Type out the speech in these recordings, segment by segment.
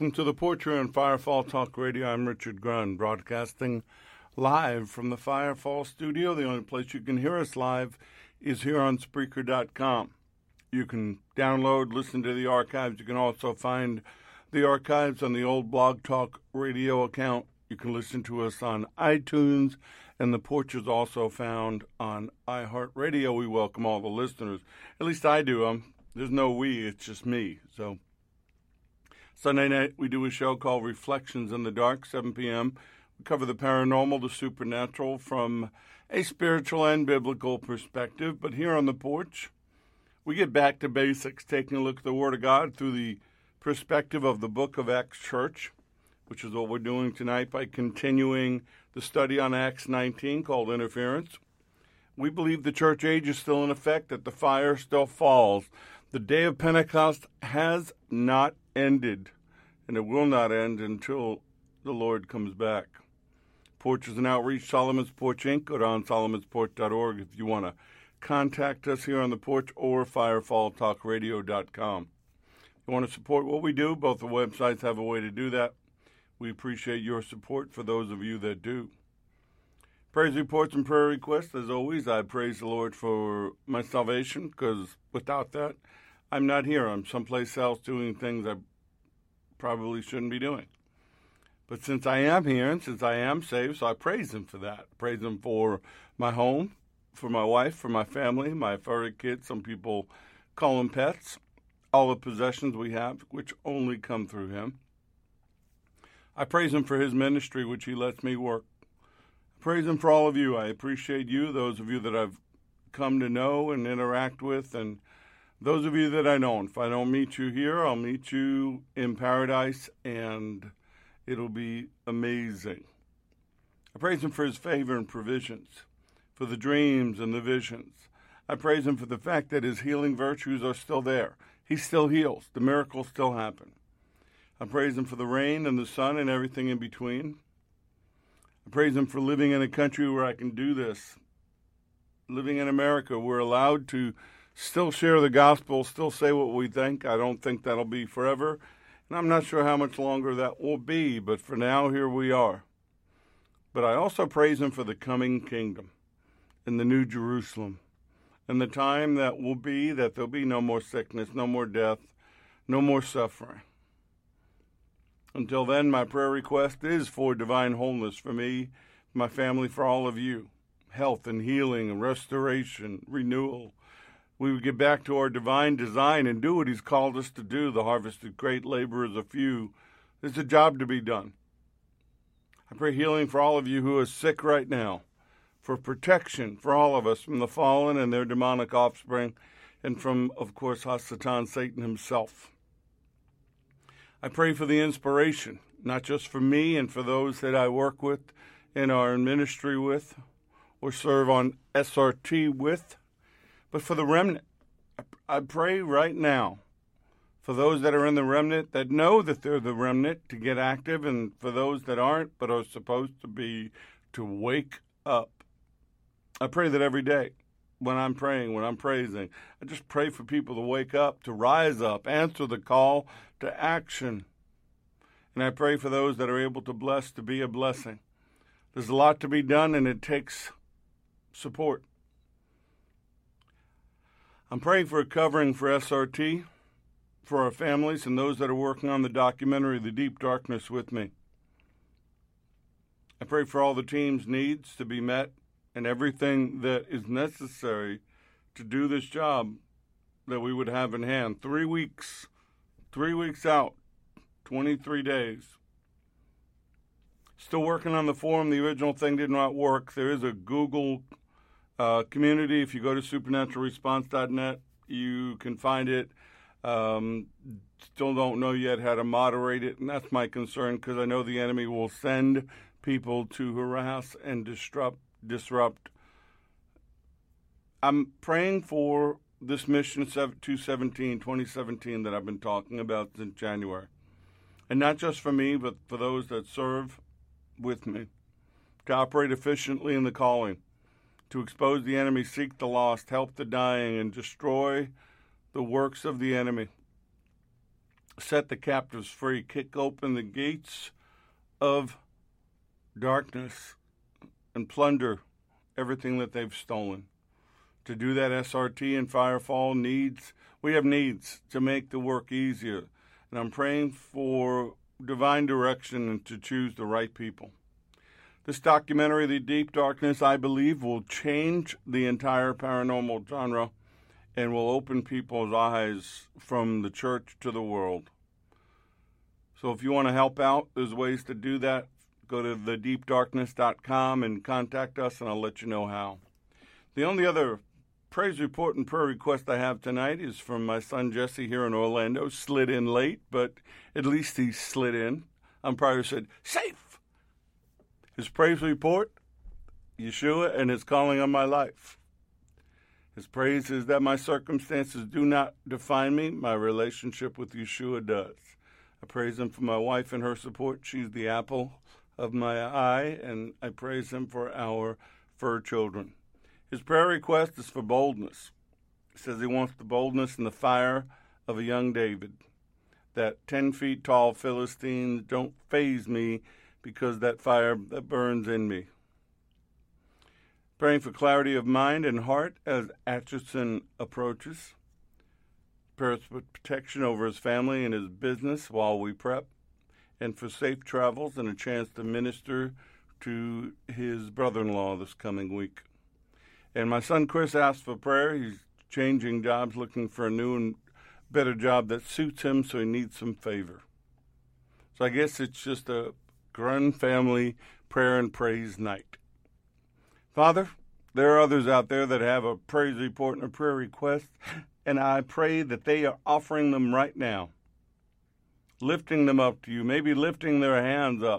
Welcome to the Porch here on Firefall Talk Radio. I'm Richard Grunn, broadcasting live from the Firefall studio. The only place you can hear us live is here on Spreaker.com. You can download, listen to the archives. You can also find the archives on the old Blog Talk Radio account. You can listen to us on iTunes, and the Porch is also found on iHeartRadio. We welcome all the listeners. At least I do. There's no we, it's just me. So Sunday night, we do a show called Reflections in the Dark, 7 p.m. We cover the paranormal, the supernatural from a spiritual and biblical perspective. But here on the Porch, we get back to basics, taking a look at the Word of God through the perspective of the Book of Acts Church, which is what we're doing tonight by continuing the study on Acts 19 called Interference. We believe the church age is still in effect, that the fire still falls. The day of Pentecost has not ended, and it will not end until the Lord comes back. Porch is an outreach, Solomon's Porch Inc. Go down solomonsporch.org if you want to contact us here on the Porch, or firefalltalkradio.com. If you want to support what we do, both the websites have a way to do that. We appreciate your support for those of you that do. Praise reports and prayer requests. As always, I praise the Lord for my salvation, because without that, I'm not here. I'm someplace else doing things I probably shouldn't be doing. But since I am here and since I am saved, so I praise Him for that. Praise Him for my home, for my wife, for my family, my furry kids. Some people call them pets. All the possessions we have, which only come through Him. I praise Him for His ministry, which He lets me work. I praise Him for all of you. I appreciate you, those of you that I've come to know and interact with, and those of you that I don't. If I don't meet you here, I'll meet you in paradise, and it'll be amazing. I praise Him for His favor and provisions, for the dreams and the visions. I praise Him for the fact that His healing virtues are still there. He still heals. The miracles still happen. I praise Him for the rain and the sun and everything in between. I praise Him for living in a country where I can do this. Living in America, we're allowed to still share the gospel, still say what we think. I don't think that'll be forever, and I'm not sure how much longer that will be, but for now, here we are. But I also praise Him for the coming kingdom and the new Jerusalem, and the time that will be that there'll be no more sickness, no more death, no more suffering. Until then, my prayer request is for divine wholeness for me, my family, for all of you. Health and healing and restoration, renewal. We would get back to our divine design and do what He's called us to do. The harvest is great, laborers are few. There's a job to be done. I pray healing for all of you who are sick right now, for protection for all of us from the fallen and their demonic offspring, and from, of course, Hasatan, Satan himself. I pray for the inspiration, not just for me and for those that I work with in our ministry with or serve on SRT with, but for the remnant. I pray right now for those that are in the remnant that know that they're the remnant to get active, and for those that aren't but are supposed to be, to wake up. I pray that every day when I'm praying, when I'm praising, I just pray for people to wake up, to rise up, answer the call to action. And I pray for those that are able to bless, to be a blessing. There's a lot to be done, and it takes support. I'm praying for a covering for SRT, for our families, and those that are working on the documentary, The Deep Darkness, with me. I pray for all the team's needs to be met and everything that is necessary to do this job that we would have in hand. 3 weeks out, 23 days. Still working on the forum. The original thing did not work. There is a Google community. If you go to supernaturalresponse.net, you can find it. Still don't know yet how to moderate it, and that's my concern, because I know the enemy will send people to harass and disrupt. I'm praying for this mission 2017 that I've been talking about since January. And not just for me, but for those that serve with me, to operate efficiently in the calling, to expose the enemy, seek the lost, help the dying, and destroy the works of the enemy. set the captives free, kick open the gates of darkness, and plunder everything that they've stolen. To do that, SRT and Firefall we have needs to make the work easier. And I'm praying for divine direction and to choose the right people. This documentary, The Deep Darkness, I believe will change the entire paranormal genre and will open people's eyes from the church to the world. So if you want to help out, there's ways to do that. Go to thedeepdarkness.com and contact us, and I'll let you know how. The only other praise report and prayer request I have tonight is from my son Jesse here in Orlando. Slid in late, but at least he slid in. Umpire said, safe! His praise report, Yeshua and his calling on my life. His praise is that my circumstances do not define me. My relationship with Yeshua does. I praise him for my wife and her support. She's the apple of my eye, and I praise him for our fur children. His prayer request is for boldness. He says he wants the boldness and the fire of a young David. That 10 feet tall Philistines don't faze me because that fire that burns in me. Praying for clarity of mind and heart as Atchison approaches. Prayers for protection over his family and his business while we prep. And for safe travels and a chance to minister to his brother-in-law this coming week. And my son Chris asked for prayer. He's changing jobs, looking for a new and better job that suits him, so he needs some favor. So I guess it's just a Grun family prayer and praise night. Father, there are others out there that have a praise report and a prayer request, and I pray that they are offering them right now, lifting them up to you, maybe lifting their hands up,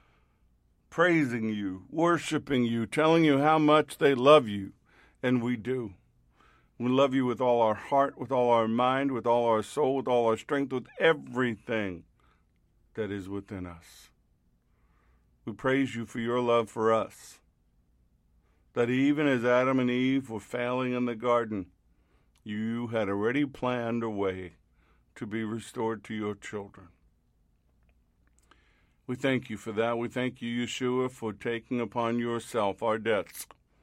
praising you, worshiping you, telling you how much they love you, and we do. We love you with all our heart, with all our mind, with all our soul, with all our strength, with everything that is within us. We praise you for your love for us, that even as Adam and Eve were failing in the garden, you had already planned a way to be restored to your children. We thank you for that. We thank you, Yeshua, for taking upon yourself our debts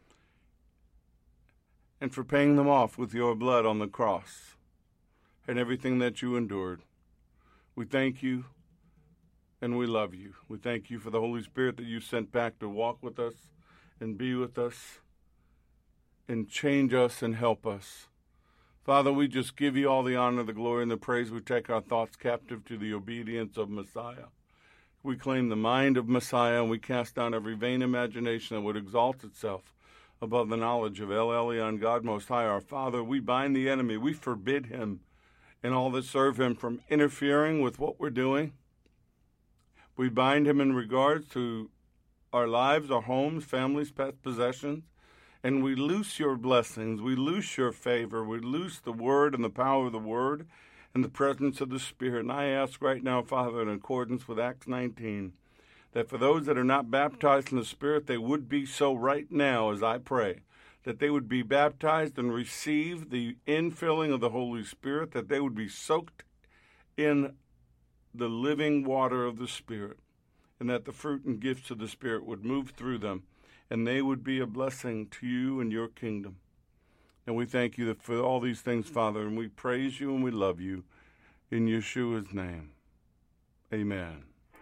and for paying them off with your blood on the cross and everything that you endured. We thank you. And we love you. We thank you for the Holy Spirit that you sent back to walk with us and be with us and change us and help us. Father, we just give you all the honor, the glory, and the praise. We take our thoughts captive to the obedience of Messiah. We claim the mind of Messiah, and we cast down every vain imagination that would exalt itself above the knowledge of El Elyon, God Most High, our Father. We bind the enemy. We forbid him and all that serve him from interfering with what we're doing. We bind him in regards to our lives, our homes, families, pets, possessions, and we loose your blessings. We loose your favor. We loose the word and the power of the word and the presence of the Spirit. And I ask right now, Father, in accordance with Acts 19, that for those that are not baptized in the Spirit, they would be so right now as I pray, that they would be baptized and receive the infilling of the Holy Spirit, that they would be soaked in the living water of the Spirit, and that the fruit and gifts of the Spirit would move through them, and they would be a blessing to you and your kingdom. And we thank you for all these things, Father, and we praise you and we love you. In Yeshua's name, amen.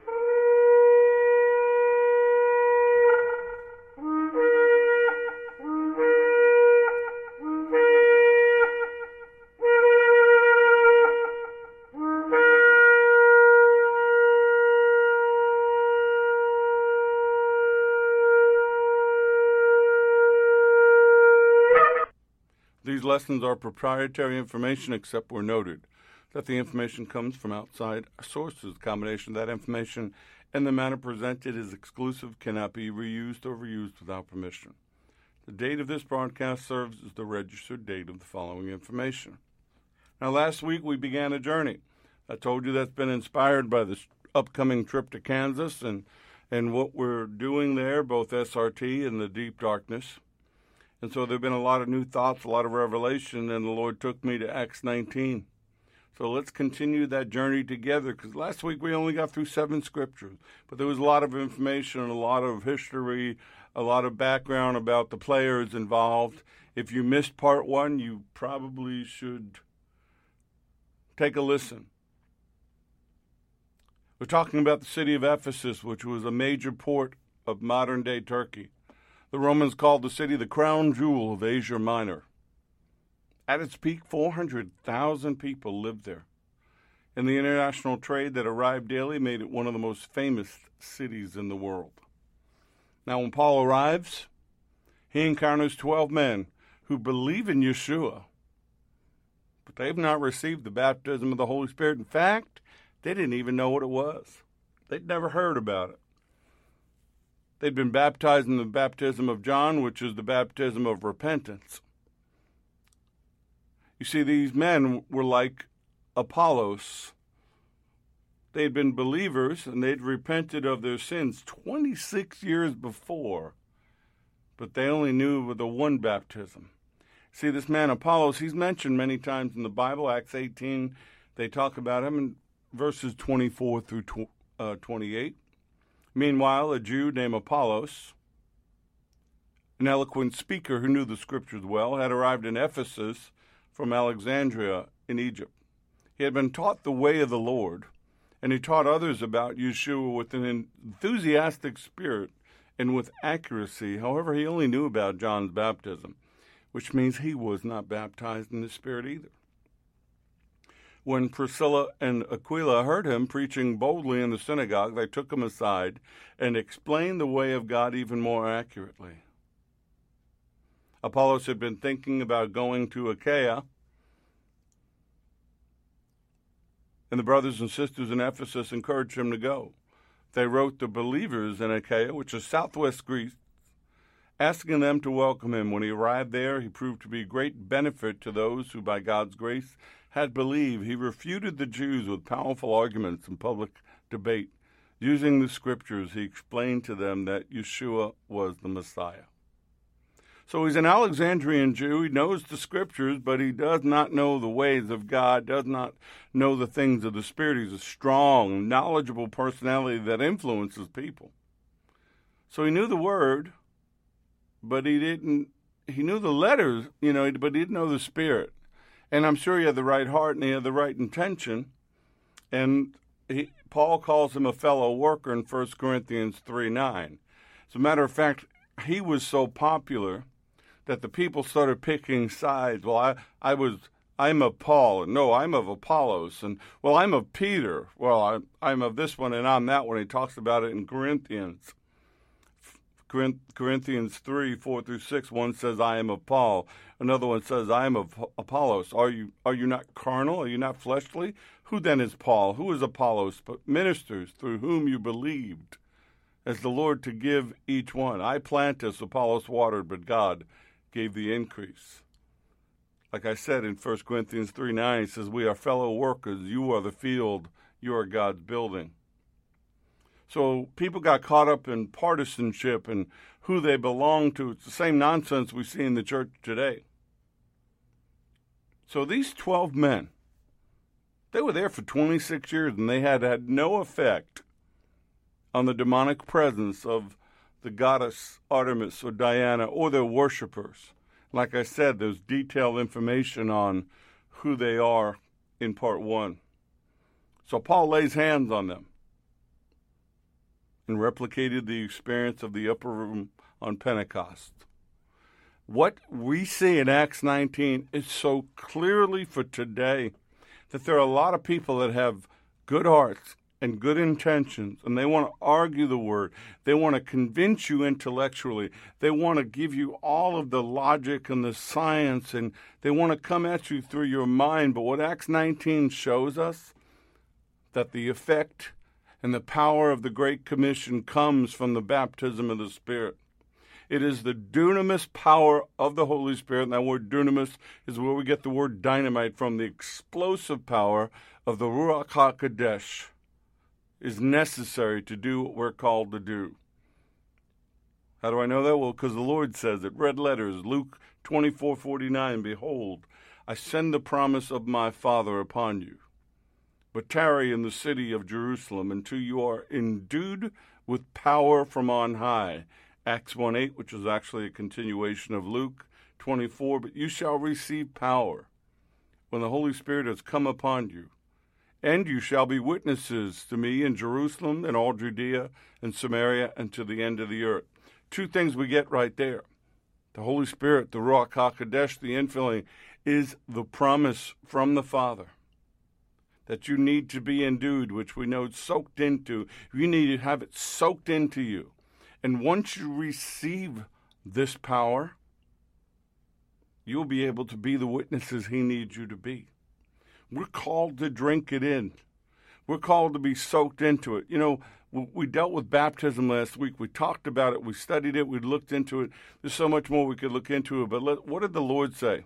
These lessons are proprietary information except where noted that the information comes from outside sources. The combination of that information and the matter presented is exclusive, cannot be reused or reused without permission. The date of this broadcast serves as the registered date of the following information. Now, last week we began a journey. I told you that's been inspired by this upcoming trip to Kansas and what we're doing there, both SRT and the Deep Darkness. And so there have been a lot of new thoughts, a lot of revelation, and the Lord took me to Acts 19. So let's continue that journey together, because last week we only got through 7 scriptures, but there was a lot of information, a lot of history, a lot of background about the players involved. If you missed part 1, you probably should take a listen. We're talking about the city of Ephesus, which was a major port of modern-day Turkey. The Romans called the city the crown jewel of Asia Minor. At its peak, 400,000 people lived there. And the international trade that arrived daily made it one of the most famous cities in the world. Now, when Paul arrives, he encounters 12 men who believe in Yeshua, but they've not received the baptism of the Holy Spirit. In fact, they didn't even know what it was. They'd never heard about it. They'd been baptized in the baptism of John, which is the baptism of repentance. You see, these men were like Apollos. They'd been believers, and they'd repented of their sins 26 years before, but they only knew of the one baptism. See, this man Apollos, he's mentioned many times in the Bible. Acts 18, they talk about him in verses 24 through 28. Meanwhile, a Jew named Apollos, an eloquent speaker who knew the scriptures well, had arrived in Ephesus from Alexandria in Egypt. He had been taught the way of the Lord, and he taught others about Yeshua with an enthusiastic spirit and with accuracy. However, he only knew about John's baptism, which means he was not baptized in the Spirit either. When Priscilla and Aquila heard him preaching boldly in the synagogue, they took him aside and explained the way of God even more accurately. Apollos had been thinking about going to Achaia, and the brothers and sisters in Ephesus encouraged him to go. They wrote the believers in Achaia, which is southwest Greece, asking them to welcome him. When he arrived there, he proved to be a great benefit to those who, by God's grace, had believed. He refuted the Jews with powerful arguments and public debate. Using the scriptures, he explained to them that Yeshua was the Messiah. So he's an Alexandrian Jew. He knows the scriptures, but he does not know the ways of God, does not know the things of the Spirit. He's a strong, knowledgeable personality that influences people. So he knew the Word, but he knew the letters, but he didn't know the Spirit. And I'm sure he had the right heart and he had the right intention. And Paul calls him a fellow worker in 1 Corinthians 3:9. As a matter of fact, he was so popular that the people started picking sides. Well, I'm of Paul, and no, I'm of Apollos, and well, I'm of Peter. Well, I'm of this one, and I'm that one. He talks about it in Corinthians. Corinthians 3:4-6, one says, I am of Paul. Another one says, I am of Apollos. Are you not carnal? Are you not fleshly? Who then is Paul? Who is Apollos? But ministers through whom you believed, as the Lord to give each one. I planted, Apollos watered, but God gave the increase. Like I said in 1 Corinthians 3:9, he says, we are fellow workers. You are the field. You are God's building. So people got caught up in partisanship and who they belong to. It's the same nonsense we see in the church today. So these 12 men, they were there for 26 years, and they had no effect on the demonic presence of the goddess Artemis or Diana or their worshipers. Like I said, there's detailed information on who they are in part 1. So Paul lays hands on them and replicated the experience of the upper room on Pentecost. What we see in Acts 19 is so clearly for today that there are a lot of people that have good hearts and good intentions, and they want to argue the word. They want to convince you intellectually. They want to give you all of the logic and the science, and they want to come at you through your mind. But what Acts 19 shows us, that the effect and the power of the Great Commission comes from the baptism of the Spirit. It is the dunamis power of the Holy Spirit, and that word dunamis is where we get the word dynamite from. The explosive power of the Ruach HaKodesh is necessary to do what we're called to do. How do I know that? Well, because the Lord says it. Red letters, Luke 24:49, behold, I send the promise of my Father upon you. but tarry in the city of Jerusalem until you are endued with power from on high. Acts 1:8, which is actually a continuation of Luke 24, but you shall receive power when the Holy Spirit has come upon you, and you shall be witnesses to me in Jerusalem and all Judea and Samaria and to the end of the earth. Two things we get right there. The Holy Spirit, the Ruach HaKodesh, the infilling, is the promise from the Father that you need to be endued, which we know it's soaked into. You need to have it soaked into you. And once you receive this power, you'll be able to be the witnesses he needs you to be. We're called to drink it in. We're called to be soaked into it. You know, we dealt with baptism last week. We talked about it. We studied it. We looked into it. There's so much more we could look into it. But what did the Lord say?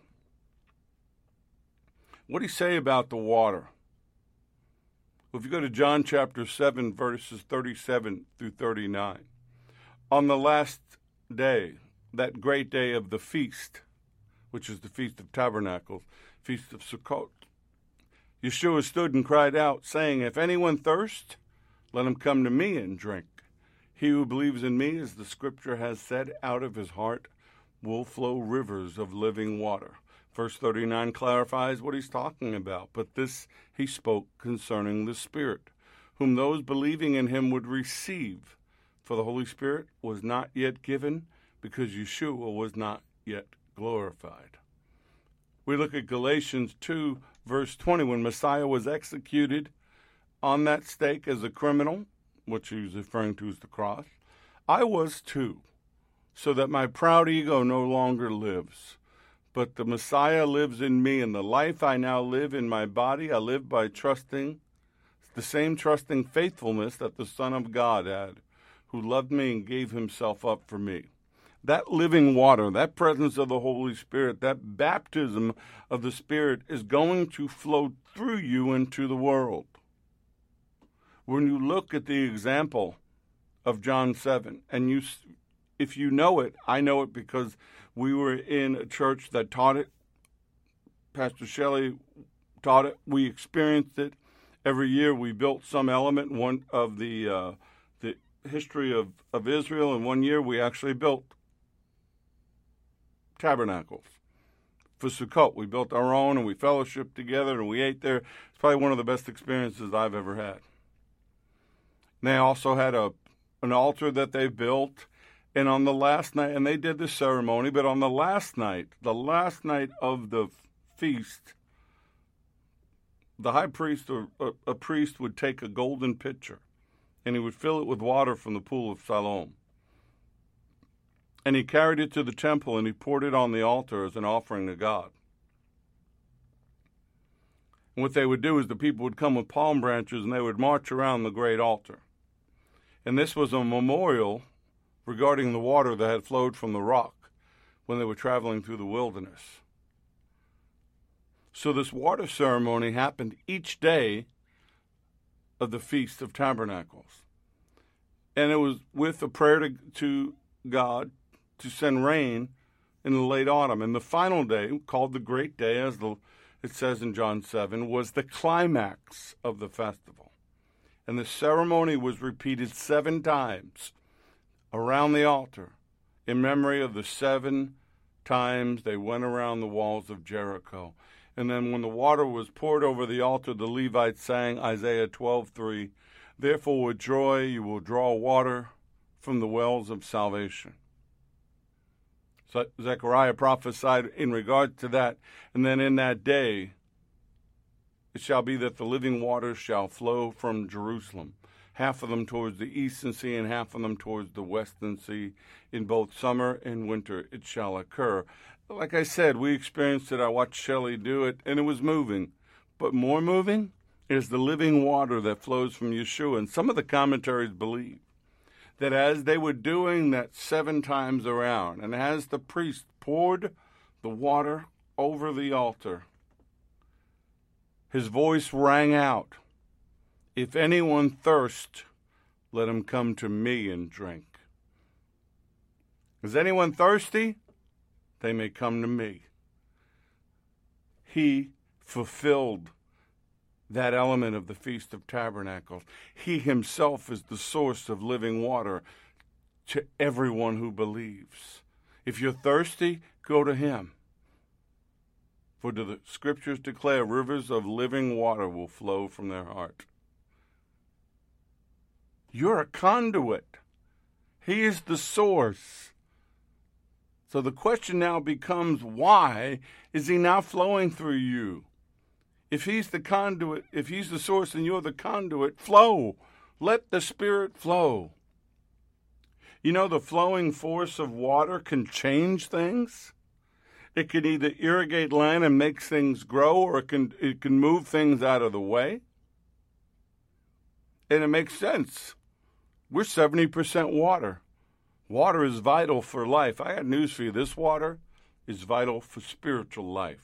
What did he say about the water? If you go to John chapter 7, verses 37 through 39, on the last day, that great day of the feast, which is the Feast of Tabernacles, Feast of Sukkot, Yeshua stood and cried out, saying, if anyone thirst, let him come to me and drink. He who believes in me, as the scripture has said, out of his heart will flow rivers of living water. Verse 39 clarifies what he's talking about, but this he spoke concerning the Spirit, whom those believing in him would receive, for the Holy Spirit was not yet given, because Yeshua was not yet glorified. We look at Galatians 2, verse 20, when Messiah was executed on that stake as a criminal, which he was referring to as the cross. I was too, so that my proud ego no longer lives. But the Messiah lives in me, and the life I now live in my body, I live by trusting the same trusting faithfulness that the Son of God had, who loved me and gave himself up for me. That living water, that presence of the Holy Spirit, that baptism of the Spirit is going to flow through you into the world. When you look at the example of John 7, and if you know it, I know it because we were in a church that taught it. Pastor Shelley taught it. We experienced it. Every year we built some element one of the history of Israel, and one year we actually built tabernacles for Sukkot. We built our own, and we fellowshiped together, and we ate there. It's probably one of the best experiences I've ever had. They also had an altar that they built, and on the last night, and they did the ceremony, but on the last night of the feast, the high priest or a priest would take a golden pitcher, and he would fill it with water from the pool of Siloam. And he carried it to the temple, and he poured it on the altar as an offering to God. And what they would do is the people would come with palm branches, and they would march around the great altar. And this was a memorial regarding the water that had flowed from the rock when they were traveling through the wilderness. So this water ceremony happened each day of the Feast of Tabernacles. And it was with a prayer to God to send rain in the late autumn. And the final day, called the Great Day, as it says in John 7, was the climax of the festival. And the ceremony was repeated 7 times around the altar in memory of the 7 times they went around the walls of Jericho. And then when the water was poured over the altar, the Levites sang Isaiah 12:3, therefore with joy you will draw water from the wells of salvation. So Zechariah prophesied in regard to that. And then in that day, it shall be that the living waters shall flow from Jerusalem, half of them towards the eastern sea and half of them towards the western sea. In both summer and winter it shall occur. Like I said, we experienced it. I watched Shelley do it, and it was moving. But more moving is the living water that flows from Yeshua. And some of the commentaries believe that as they were doing that 7 times around, and as the priest poured the water over the altar, his voice rang out, if anyone thirst, let him come to me and drink. Is anyone thirsty? They may come to me. He fulfilled that element of the Feast of Tabernacles. He himself is the source of living water to everyone who believes. If you're thirsty, go to him. For the scriptures declare rivers of living water will flow from their heart. You're a conduit. He is the source. So the question now becomes, why is he now flowing through you? If he's the conduit, if he's the source and you're the conduit, flow. Let the Spirit flow. You know, the flowing force of water can change things. It can either irrigate land and make things grow, or it can move things out of the way. And it makes sense. We're 70% water. Water is vital for life. I got news for you. This water is vital for spiritual life.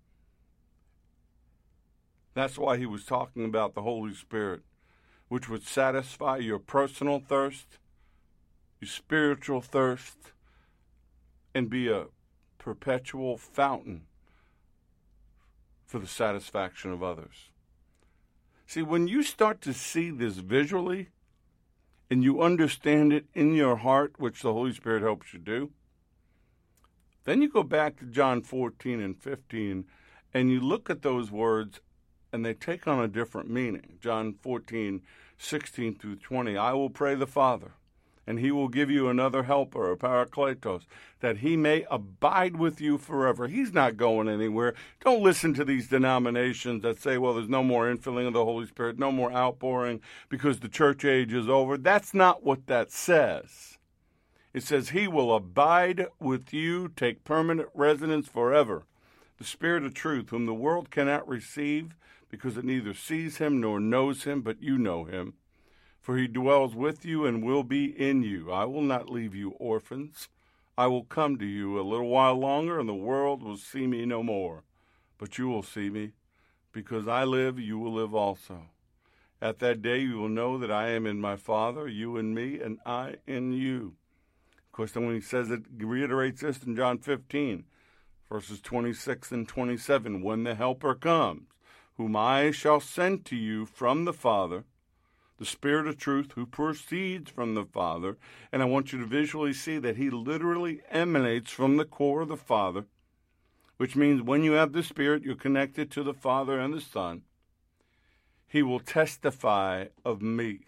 That's why he was talking about the Holy Spirit, which would satisfy your personal thirst, your spiritual thirst, and be a perpetual fountain for the satisfaction of others. See, when you start to see this visually and you understand it in your heart, which the Holy Spirit helps you do, then you go back to John 14 and 15 and you look at those words and they take on a different meaning. John 14, 16 through 20, I will pray the Father, and he will give you another helper, a Parakletos, that he may abide with you forever. He's not going anywhere. Don't listen to these denominations that say, well, there's no more infilling of the Holy Spirit, no more outpouring because the church age is over. That's not what that says. It says he will abide with you, take permanent residence forever. The Spirit of truth, whom the world cannot receive because it neither sees him nor knows him, but you know him. For he dwells with you and will be in you. I will not leave you orphans. I will come to you a little while longer, and the world will see me no more. But you will see me. Because I live, you will live also. At that day you will know that I am in my Father, you in me, and I in you. Of course, then when he says it, he reiterates this in John 15, verses 26 and 27. When the Helper comes, whom I shall send to you from the Father, the Spirit of truth who proceeds from the Father, and I want you to visually see that he literally emanates from the core of the Father, which means when you have the Spirit, you're connected to the Father and the Son. He will testify of me.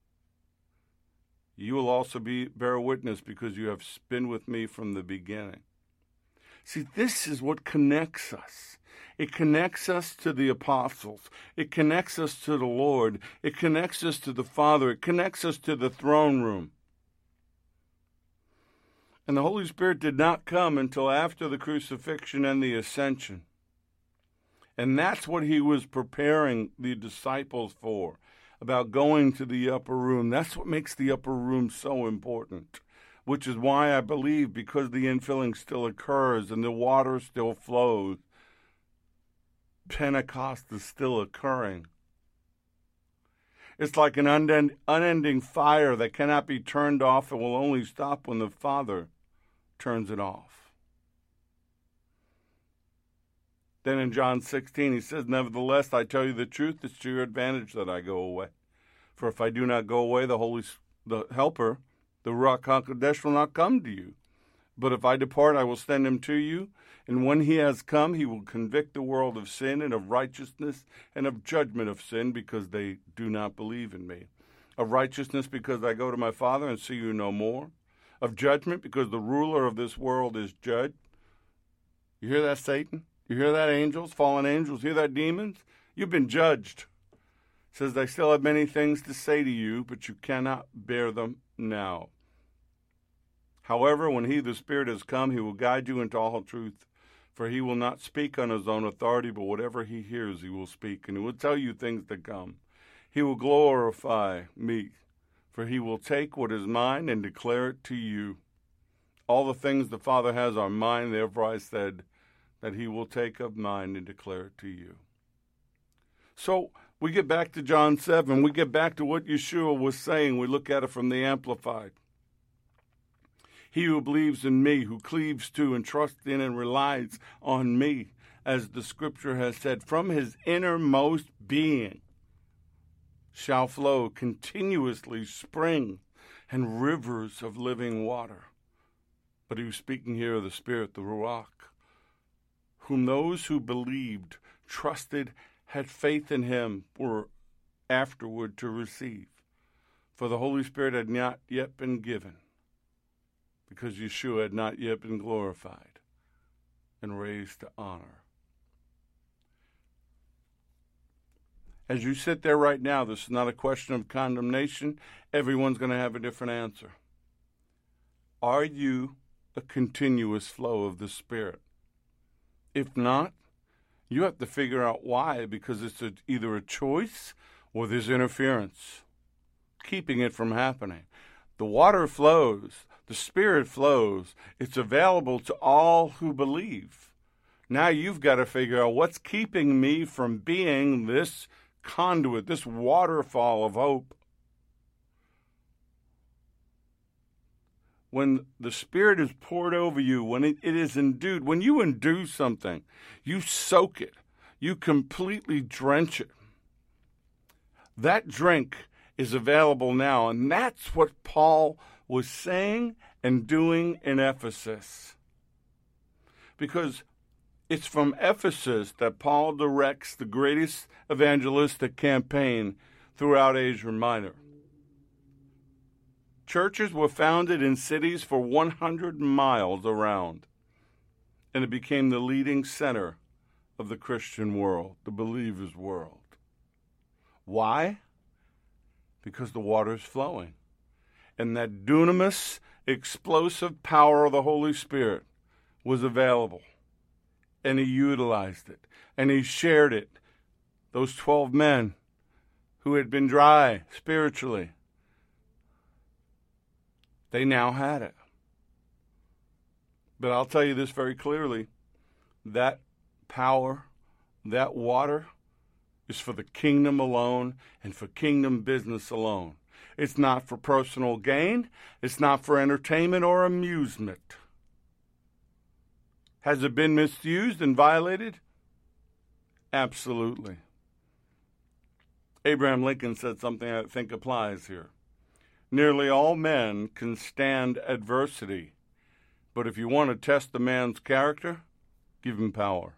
You will also bear witness because you have been with me from the beginning. See, this is what connects us. It connects us to the apostles. It connects us to the Lord. It connects us to the Father. It connects us to the throne room. And the Holy Spirit did not come until after the crucifixion and the ascension. And that's what he was preparing the disciples for, about going to the upper room. That's what makes the upper room so important, which is why I believe, because the infilling still occurs and the water still flows, Pentecost is still occurring. It's like an unending fire that cannot be turned off and will only stop when the Father turns it off. Then in John 16, he says, nevertheless, I tell you the truth, it's to your advantage that I go away. For if I do not go away, the Helper, the Ruach HaKodesh, will not come to you. But if I depart, I will send him to you. And when he has come, he will convict the world of sin and of righteousness and of judgment of sin, because they do not believe in me. Of righteousness, because I go to my Father and see you no more. Of judgment, because the ruler of this world is judged. You hear that, Satan? You hear that, angels, fallen angels? You hear that, demons? You've been judged. It says, I still have many things to say to you, but you cannot bear them now. However, when he, the Spirit, has come, he will guide you into all truth. For he will not speak on his own authority, but whatever he hears he will speak, and he will tell you things to come. He will glorify me, for he will take what is mine and declare it to you. All the things the Father has are mine, therefore I said that he will take of mine and declare it to you. So we get back to John 7. We get back to what Yeshua was saying. We look at it from the Amplified. He who believes in me, who cleaves to and trusts in and relies on me, as the scripture has said, from his innermost being shall flow continuously spring and rivers of living water. But he was speaking here of the Spirit, the Ruach, whom those who believed, trusted, had faith in him were afterward to receive. For the Holy Spirit had not yet been given, because Yeshua had not yet been glorified and raised to honor. As you sit there right now, this is not a question of condemnation. Everyone's going to have a different answer. Are you a continuous flow of the Spirit? If not, you have to figure out why, because it's either a choice or there's interference, keeping it from happening. The water flows. The Spirit flows. It's available to all who believe. Now you've got to figure out what's keeping me from being this conduit, this waterfall of hope. When the Spirit is poured over you, when it is endued, when you endue something, you soak it, you completely drench it. That drink is available now, and that's what Paul was saying and doing in Ephesus. Because it's from Ephesus that Paul directs the greatest evangelistic campaign throughout Asia Minor. Churches were founded in cities for 100 miles around, and it became the leading center of the Christian world, the believers' world. Why? Because the water's flowing, and that dunamis, explosive power of the Holy Spirit was available. And he utilized it, and he shared it. Those 12 men who had been dry spiritually, they now had it. But I'll tell you this very clearly, that power, that water is for the kingdom alone and for kingdom business alone. It's not for personal gain. It's not for entertainment or amusement. Has it been misused and violated? Absolutely. Abraham Lincoln said something I think applies here. Nearly all men can stand adversity, but if you want to test the man's character, give him power.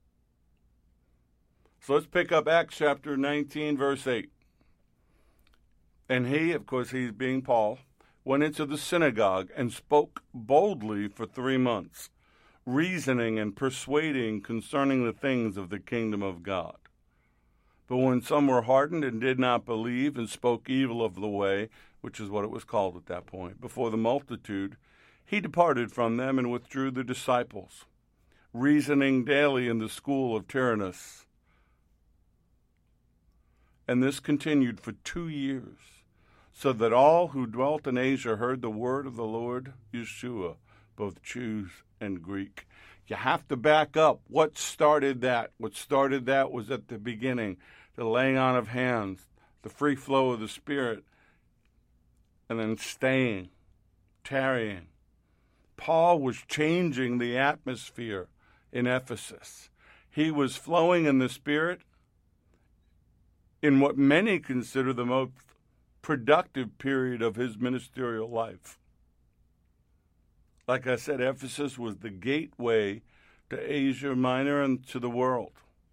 So let's pick up Acts chapter 19, verse 8. And he, of course, he's being Paul, went into the synagogue and spoke boldly for 3 months, reasoning and persuading concerning the things of the kingdom of God. But when some were hardened and did not believe and spoke evil of the way, which is what it was called at that point, before the multitude, he departed from them and withdrew the disciples, reasoning daily in the school of Tyrannus. And this continued for 2 years, so that all who dwelt in Asia heard the word of the Lord Yeshua, both Jews and Greek. You have to back up. What started that? What started that was at the beginning, the laying on of hands, the free flow of the Spirit, and then staying, tarrying. Paul was changing the atmosphere in Ephesus. He was flowing in the Spirit in what many consider the most productive period of his ministerial life. Like I said, Ephesus was the gateway to Asia Minor and to the world.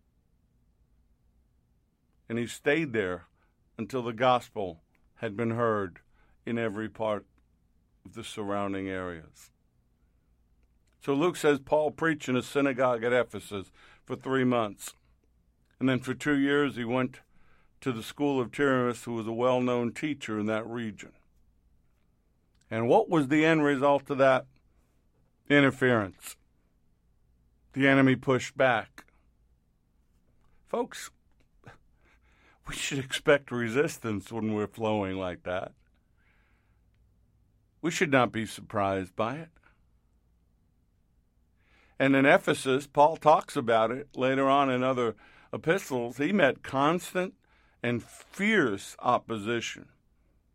And he stayed there until the gospel had been heard in every part of the surrounding areas. So Luke says Paul preached in a synagogue at Ephesus for 3 months. And then for 2 years he went to the school of Tyrannus, who was a well-known teacher in that region. And what was the end result of that? Interference. The enemy pushed back. Folks, we should expect resistance when we're flowing like that. We should not be surprised by it. And in Ephesus, Paul talks about it later on in other epistles. He met constant and fierce opposition,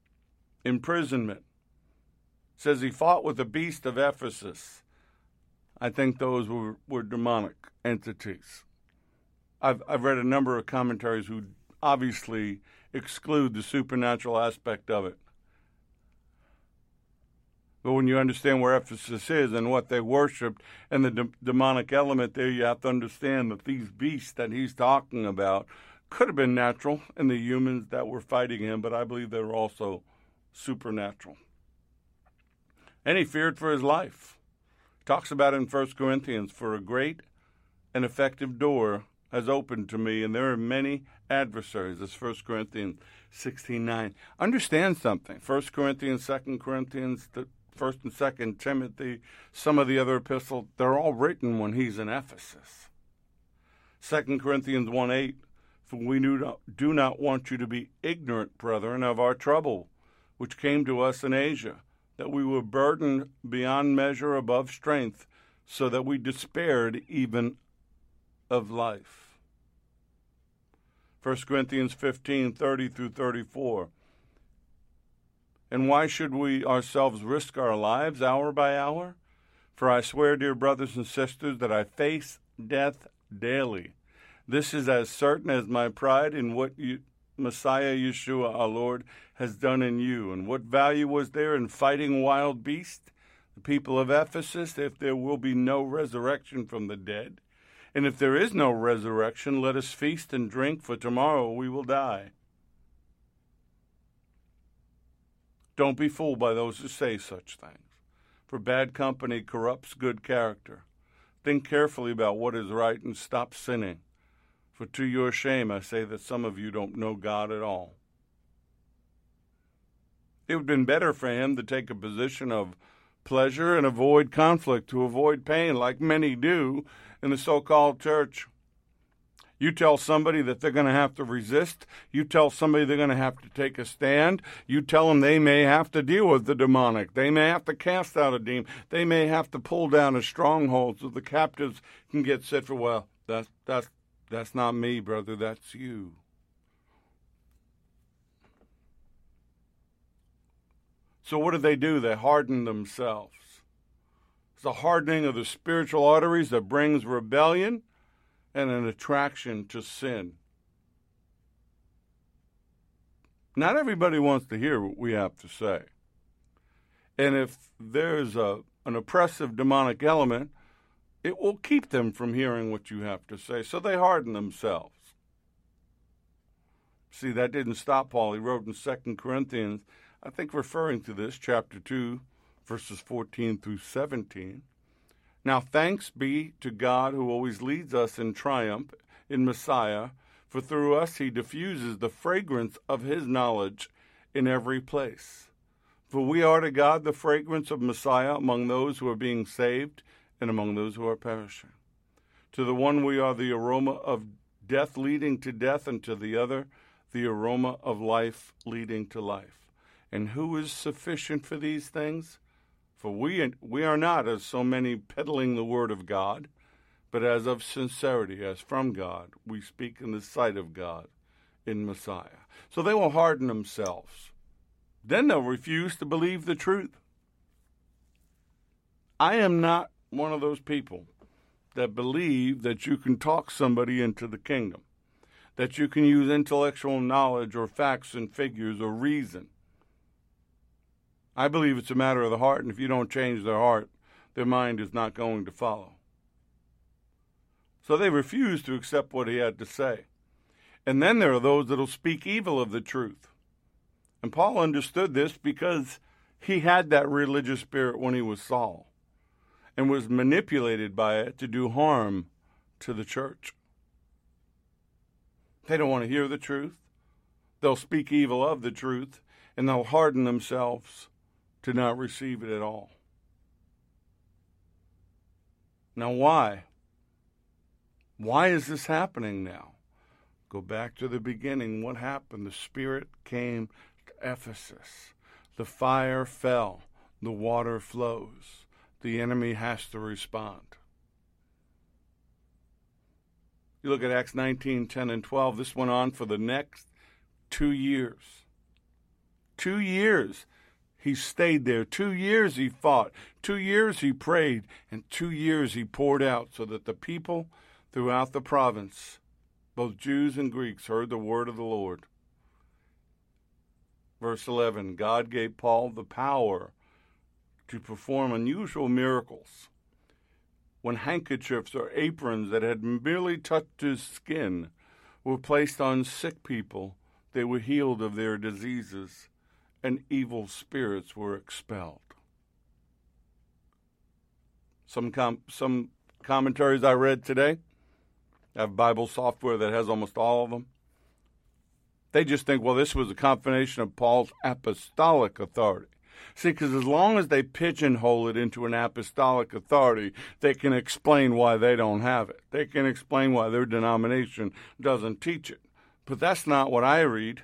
imprisonment. Says he fought with the beast of Ephesus, I think those were demonic entities. I've read a number of commentaries who obviously exclude the supernatural aspect of it. But when you understand where Ephesus is and what they worshipped and the demonic element there, you have to understand that these beasts that he's talking about could have been natural in the humans that were fighting him, but I believe they were also supernatural. And he feared for his life. He talks about it in 1 Corinthians, for a great and effective door has opened to me, and there are many adversaries. That's 1 Corinthians 16:9. Understand something. 1 Corinthians, 2 Corinthians, the 1st and 2nd Timothy, some of the other epistles, they're all written when he's in Ephesus. 2 Corinthians 1:8, for we do not want you to be ignorant, brethren, of our trouble, which came to us in Asia, that we were burdened beyond measure above strength, so that we despaired even of life. 1 Corinthians 15:30 through 34. And why should we ourselves risk our lives hour by hour? For I swear, dear brothers and sisters, that I face death daily. This is as certain as my pride in what Messiah Yeshua, our Lord, has done in you. And what value was there in fighting wild beasts? The people of Ephesus, if there will be no resurrection from the dead. And if there is no resurrection, let us feast and drink, for tomorrow we will die. Don't be fooled by those who say such things, for bad company corrupts good character. Think carefully about what is right and stop sinning. For to your shame I say that some of you don't know God at all. It would have been better for him to take a position of pleasure and avoid conflict, to avoid pain, like many do in the so-called church. You tell somebody that they're going to have to resist. You tell somebody they're going to have to take a stand. You tell them they may have to deal with the demonic. They may have to cast out a demon. They may have to pull down a stronghold so the captives can get set free. Well, that's not me, brother. That's you. So what do? They harden themselves. It's a hardening of the spiritual arteries that brings rebellion and an attraction to sin. Not everybody wants to hear what we have to say. And if there's an oppressive demonic element, it will keep them from hearing what you have to say. So they harden themselves. See, that didn't stop Paul. He wrote in 2 Corinthians, I think referring to this, chapter 2, verses 14 through 17. Now thanks be to God who always leads us in triumph in Messiah, for through us he diffuses the fragrance of his knowledge in every place. For we are to God the fragrance of Messiah among those who are being saved and among those who are perishing. To the one we are the aroma of death leading to death, and to the other the aroma of life leading to life. And who is sufficient for these things? For we are not, as so many, peddling the word of God, but as of sincerity, as from God, we speak in the sight of God in Messiah. So they will harden themselves. Then they'll refuse to believe the truth. I am not one of those people that believe that you can talk somebody into the kingdom, that you can use intellectual knowledge or facts and figures or reason. I believe it's a matter of the heart, and if you don't change their heart, their mind is not going to follow. So they refuse to accept what he had to say. And then there are those that will speak evil of the truth. And Paul understood this because he had that religious spirit when he was Saul and was manipulated by it to do harm to the church. They don't want to hear the truth. They'll speak evil of the truth, and they'll harden themselves to not receive it at all. Now, why? Why is this happening now? Go back to the beginning. What happened? The Spirit came to Ephesus. The fire fell. The water flows. The enemy has to respond. You look at Acts 19, 10, and 12. This went on for the next 2 years. 2 years. He stayed there. 2 years he fought. 2 years he prayed. And 2 years he poured out so that the people throughout the province, both Jews and Greeks, heard the word of the Lord. Verse 11, God gave Paul the power to perform unusual miracles. When handkerchiefs or aprons that had merely touched his skin were placed on sick people, they were healed of their diseases, and evil spirits were expelled. Some commentaries I read today, I have Bible software that has almost all of them. They just think, well, this was a confirmation of Paul's apostolic authority. See, because as long as they pigeonhole it into an apostolic authority, they can explain why they don't have it. They can explain why their denomination doesn't teach it. But that's not what I read.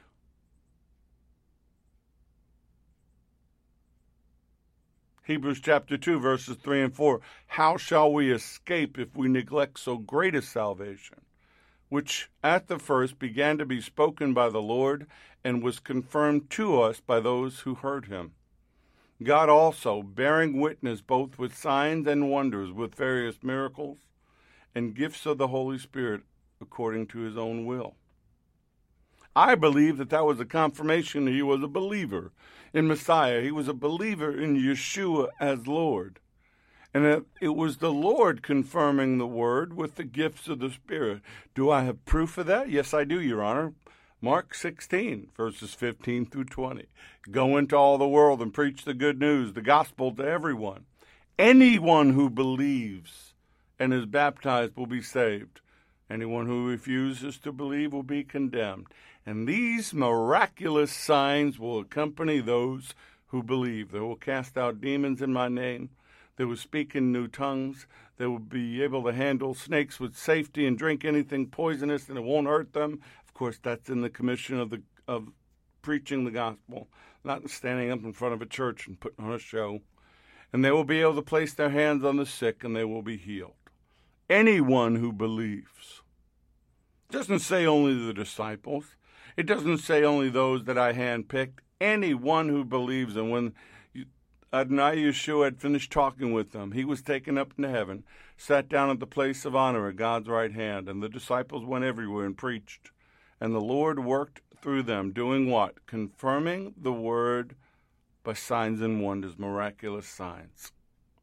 Hebrews chapter 2, verses 3 and 4. How shall we escape if we neglect so great a salvation, which at the first began to be spoken by the Lord and was confirmed to us by those who heard him? God also, bearing witness both with signs and wonders, with various miracles and gifts of the Holy Spirit according to his own will. I believe that was a confirmation that he was a believer in Messiah. He was a believer in Yeshua as Lord. And that it was the Lord confirming the word with the gifts of the Spirit. Do I have proof of that? Yes, I do, Your Honor. Mark 16, verses 15 through 20. Go into all the world and preach the good news, the gospel to everyone. Anyone who believes and is baptized will be saved. Anyone who refuses to believe will be condemned. And these miraculous signs will accompany those who believe. They will cast out demons in my name. They will speak in new tongues. They will be able to handle snakes with safety and drink anything poisonous, and it won't hurt them. Of course, that's in the commission of preaching the gospel, not standing up in front of a church and putting on a show. And they will be able to place their hands on the sick, and they will be healed. Anyone who believes. It doesn't say only the disciples. It doesn't say only those that I handpicked. Anyone who believes. And when Adonai Yeshua had finished talking with them, he was taken up into heaven, sat down at the place of honor at God's right hand, and the disciples went everywhere and preached. And the Lord worked through them, doing what? Confirming the word by signs and wonders, miraculous signs.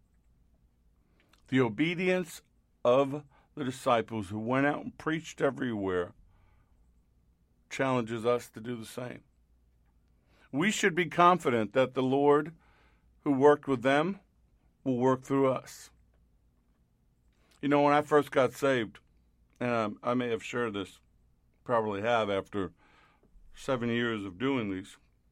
The obedience of the disciples who went out and preached everywhere challenges us to do the same. We should be confident that the Lord who worked with them will work through us. You know, when I first got saved, and I may have shared this, probably have after 7 years of doing these,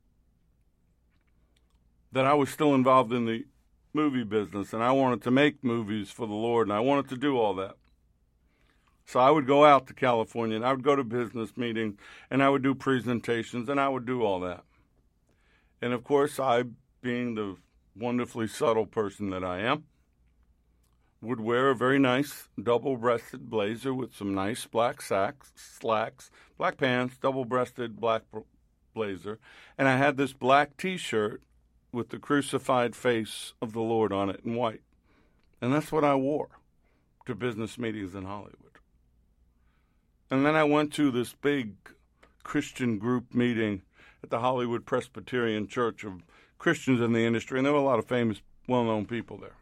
that I was still involved in the movie business, and I wanted to make movies for the Lord, and I wanted to do all that. So I would go out to California, and I would go to business meetings, and I would do presentations, and I would do all that. And, of course, I, being the wonderfully subtle person that I am, would wear a very nice double-breasted blazer with some nice black slacks, black pants, double-breasted black blazer, and I had this black T-shirt with the crucified face of the Lord on it in white. And that's what I wore to business meetings in Hollywood. And then I went to this big Christian group meeting at the Hollywood Presbyterian Church of Christians in the industry, and there were a lot of famous, well-known people there.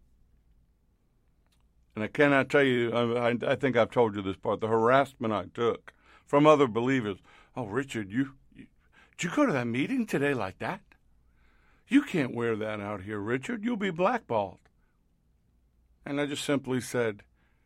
And I cannot tell you, I think I've told you this part, the harassment I took from other believers. Oh, Richard, did you go to that meeting today like that? You can't wear that out here, Richard. You'll be blackballed. And I just simply said,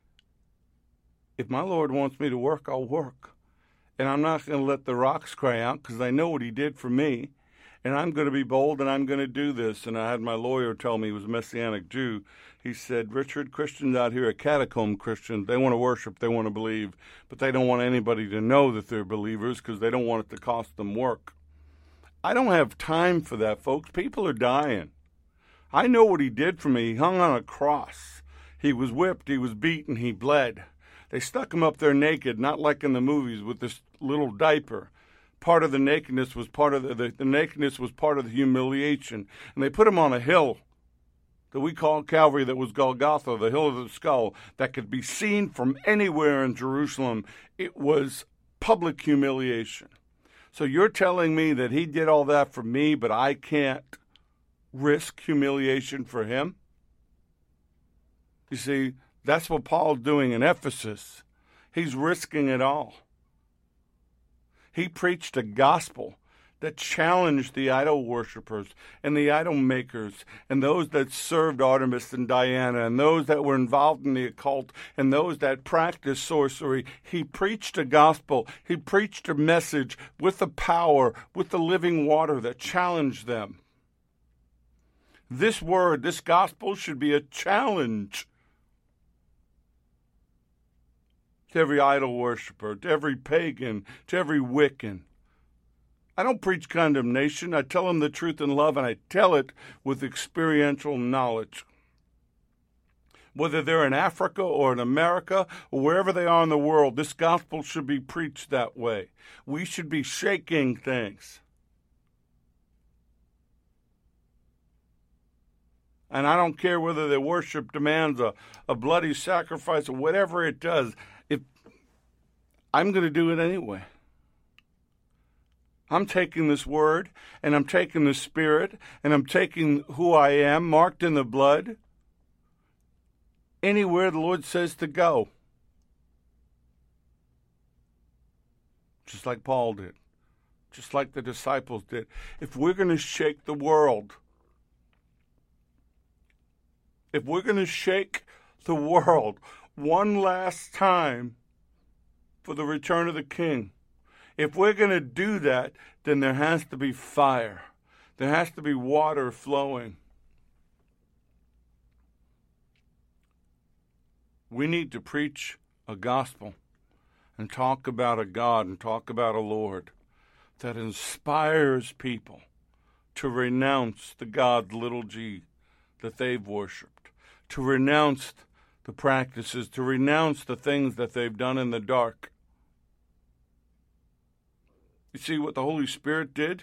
if my Lord wants me to work, I'll work. And I'm not going to let the rocks cry out because I know what he did for me. And I'm going to be bold and I'm going to do this. And I had my lawyer tell me, he was a Messianic Jew. He said, Richard, Christians out here are catacomb Christians. They want to worship, they want to believe, but they don't want anybody to know that they're believers because they don't want it to cost them work. I don't have time for that, folks. People are dying. I know what he did for me. He hung on a cross. He was whipped. He was beaten. He bled. They stuck him up there naked, not like in the movies with this little diaper. part of the nakedness was part of the nakedness was part of the humiliation. And they put him on a hill that we call Calvary, that was Golgotha, the hill of the skull, that could be seen from anywhere in Jerusalem. It was public humiliation. So you're telling me that he did all that for me, but I can't risk humiliation for him? You see, that's what Paul's doing in Ephesus. He's risking it all. He preached a gospel that challenged the idol worshipers and the idol makers and those that served Artemis and Diana and those that were involved in the occult and those that practiced sorcery. He preached a gospel. He preached a message with the power, with the living water that challenged them. This word, this gospel should be a challenge to every idol worshiper, to every pagan, to every Wiccan. I don't preach condemnation. I tell them the truth in love, and I tell it with experiential knowledge. Whether they're in Africa or in America or wherever they are in the world, this gospel should be preached that way. We should be shaking things. And I don't care whether their worship demands a bloody sacrifice or whatever it does. I'm going to do it anyway. I'm taking this word, and I'm taking the Spirit, and I'm taking who I am, marked in the blood, anywhere the Lord says to go. Just like Paul did. Just like the disciples did. If we're going to shake the world, if we're going to shake the world one last time for the return of the King, if we're going to do that, then there has to be fire. There has to be water flowing. We need to preach a gospel and talk about a God and talk about a Lord that inspires people to renounce the God, little g, that they've worshipped, to renounce the practices, to renounce the things that they've done in the dark. You see what the Holy Spirit did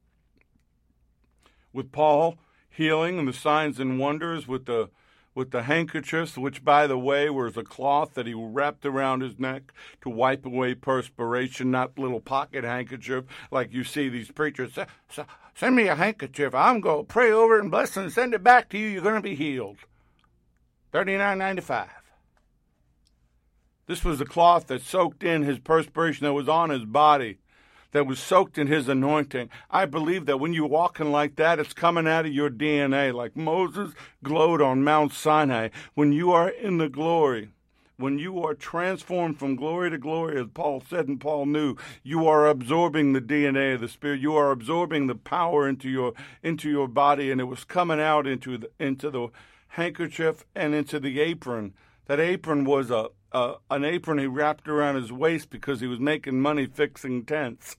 with Paul, healing and the signs and wonders with the handkerchiefs, which, by the way, was a cloth that he wrapped around his neck to wipe away perspiration, not little pocket handkerchief like you see these preachers. Send me a handkerchief. I'm going to pray over it and bless it and send it back to you. You're going to be healed. $39.95. This was a cloth that soaked in his perspiration that was on his body, that was soaked in his anointing. I believe that when you're walking like that, it's coming out of your DNA, like Moses glowed on Mount Sinai. When you are in the glory, when you are transformed from glory to glory, as Paul said and Paul knew, you are absorbing the DNA of the Spirit. You are absorbing the power into your body, and it was coming out into the handkerchief and into the apron. That apron was an apron he wrapped around his waist because he was making money fixing tents.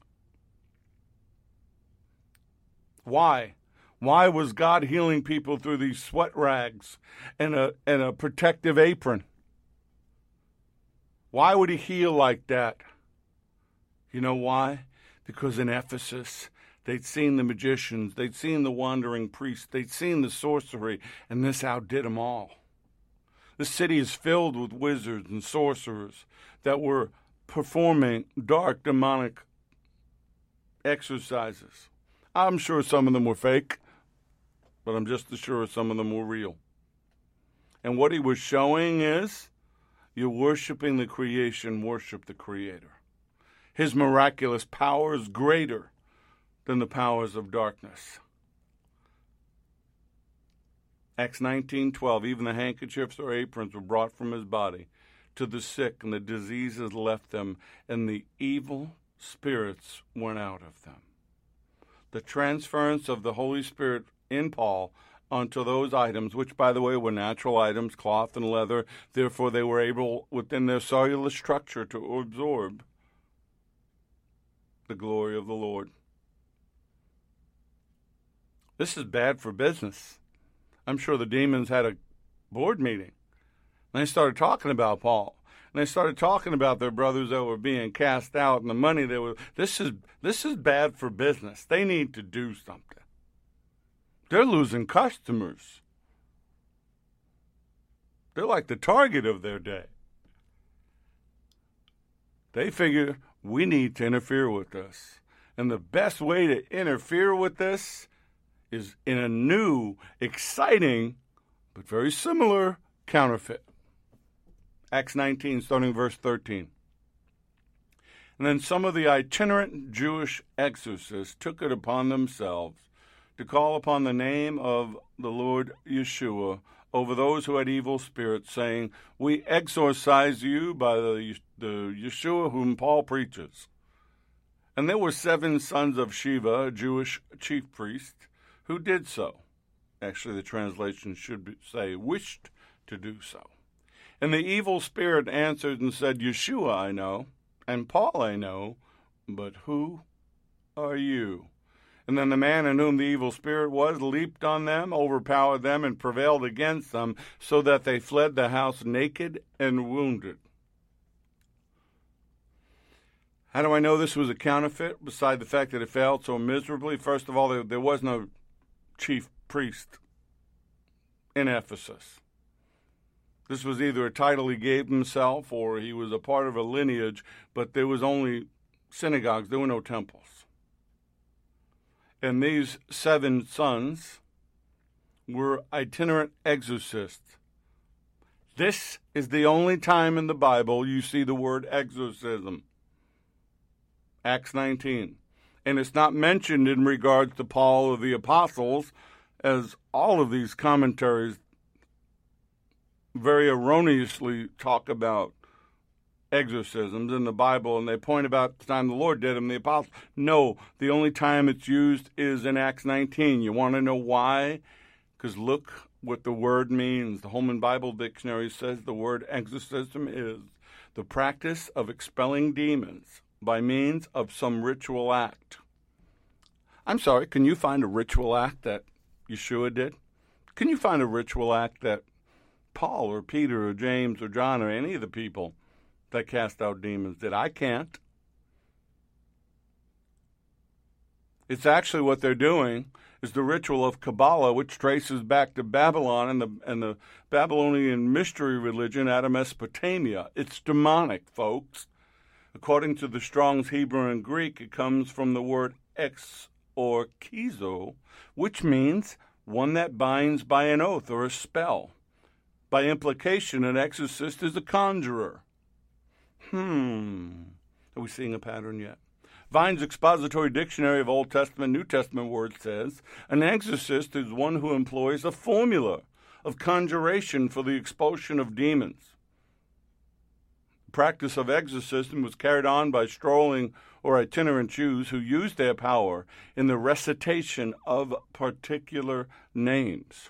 Why? Why was God healing people through these sweat rags and a protective apron? Why would he heal like that? You know why? Because in Ephesus, they'd seen the magicians, they'd seen the wandering priests, they'd seen the sorcery, and this outdid them all. The city is filled with wizards and sorcerers that were performing dark, demonic exercises. I'm sure some of them were fake, but I'm just as sure some of them were real. And what he was showing is, you're worshiping the creation, worship the Creator. His miraculous power is greater than the powers of darkness. Acts 19:12, even the handkerchiefs or aprons were brought from his body to the sick, and the diseases left them, and the evil spirits went out of them. The transference of the Holy Spirit in Paul onto those items, which, by the way, were natural items, cloth and leather, therefore they were able, within their cellular structure, to absorb the glory of the Lord. This is bad for business. I'm sure the demons had a board meeting, and they started talking about Paul. And they started talking about their brothers that were being cast out and the money they were. This is bad for business. They need to do something. They're losing customers. They're like the target of their day. They figure we need to interfere with this. And the best way to interfere with this is in a new, exciting, but very similar counterfeit. Acts 19, starting verse 13. And then some of the itinerant Jewish exorcists took it upon themselves to call upon the name of the Lord Yeshua over those who had evil spirits, saying, "We exorcise you by the Yeshua whom Paul preaches." And there were 7 sons of Sheva, a Jewish chief priest, who did so. Actually, the translation should say, wished to do so. And the evil spirit answered and said, "Yeshua I know, and Paul I know, but who are you?" And then the man in whom the evil spirit was leaped on them, overpowered them, and prevailed against them, so that they fled the house naked and wounded. How do I know this was a counterfeit, beside the fact that it failed so miserably? First of all, there was no chief priest in Ephesus. This was either a title he gave himself or he was a part of a lineage, but there was only synagogues. There were no temples. And these 7 sons were itinerant exorcists. This is the only time in the Bible you see the word exorcism. Acts 19. And it's not mentioned in regards to Paul or the apostles, as all of these commentaries very erroneously talk about exorcisms in the Bible, and they point about the time the Lord did them, the apostles. No, the only time it's used is in Acts 19. You want to know why? Because look what the word means. The Holman Bible Dictionary says the word exorcism is the practice of expelling demons by means of some ritual act. I'm sorry, can you find a ritual act that Yeshua did? Can you find a ritual act that Paul or Peter or James or John or any of the people that cast out demons did? I can't. It's actually what they're doing is the ritual of Kabbalah, which traces back to Babylon and the Babylonian mystery religion out of Mesopotamia. It's demonic, folks. According to the Strong's Hebrew and Greek, it comes from the word exorchizo, which means one that binds by an oath or a spell. By implication, an exorcist is a conjurer. Are we seeing a pattern yet? Vine's Expository Dictionary of Old Testament, New Testament words says, an exorcist is one who employs a formula of conjuration for the expulsion of demons. The practice of exorcism was carried on by strolling or itinerant Jews who used their power in the recitation of particular names.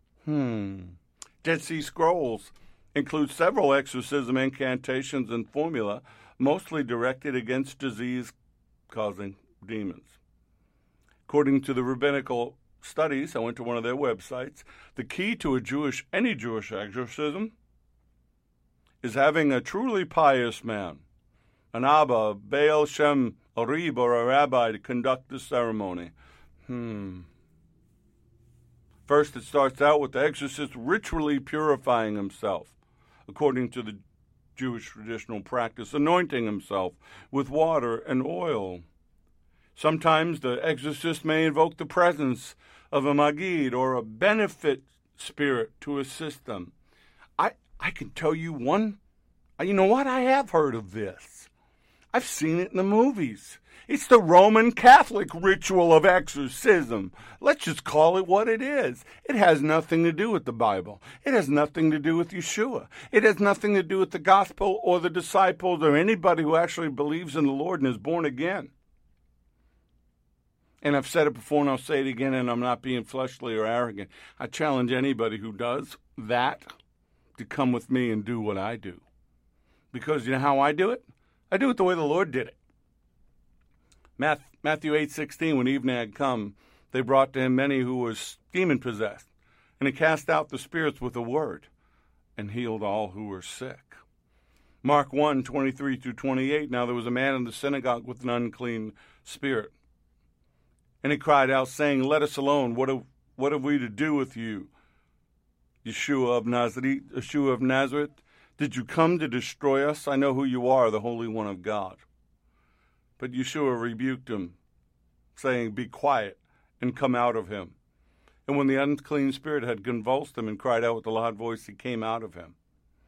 Dead Sea Scrolls include several exorcism incantations and formula, mostly directed against disease-causing demons. According to the rabbinical studies, I went to one of their websites, the key to any Jewish exorcism is having a truly pious man, an Abba, Baal Shem, a Reb, or a rabbi to conduct the ceremony. First, it starts out with the exorcist ritually purifying himself, according to the Jewish traditional practice, anointing himself with water and oil. Sometimes the exorcist may invoke the presence of a Magid or a benefit spirit to assist them. I can tell you one. You know what? I have heard of this. I've seen it in the movies. It's the Roman Catholic ritual of exorcism. Let's just call it what it is. It has nothing to do with the Bible. It has nothing to do with Yeshua. It has nothing to do with the gospel or the disciples or anybody who actually believes in the Lord and is born again. And I've said it before and I'll say it again, and I'm not being fleshly or arrogant. I challenge anybody who does that to come with me and do what I do. Because you know how I do it? I do it the way the Lord did it. Matthew 8:16, when evening had come, they brought to him many who were demon-possessed, and he cast out the spirits with a word and healed all who were sick. Mark 1:23-28. Now there was a man in the synagogue with an unclean spirit. And he cried out, saying, "Let us alone. What have we to do with you, Yeshua of Nazareth? Did you come to destroy us? I know who you are, the Holy One of God." But Yeshua rebuked him, saying, "Be quiet and come out of him." And when the unclean spirit had convulsed him and cried out with a loud voice, he came out of him.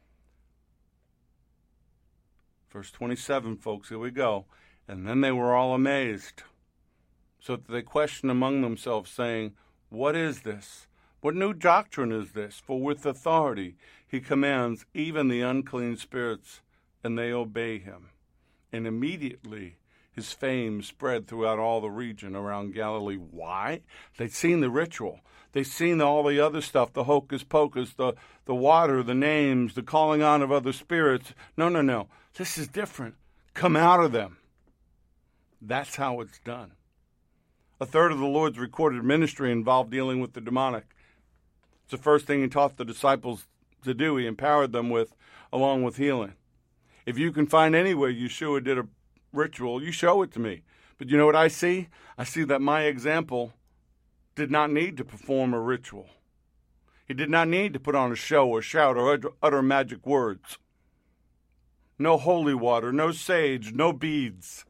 Verse 27, folks, here we go. And then they were all amazed, so that they questioned among themselves, saying, "What is this? What new doctrine is this? For with authority he commands even the unclean spirits, and they obey him." And immediately his fame spread throughout all the region around Galilee. Why? They'd seen the ritual. They'd seen all the other stuff, the hocus pocus, the water, the names, the calling on of other spirits. No. This is different. Come out of them. That's how it's done. A third of the Lord's recorded ministry involved dealing with the demonic. It's the first thing he taught the disciples to do. He empowered them with, along with healing. If you can find anywhere Yeshua did a ritual, you show it to me. But you know what I see? I see that my example did not need to perform a ritual. He did not need to put on a show or shout or utter magic words. No holy water, no sage, no beads.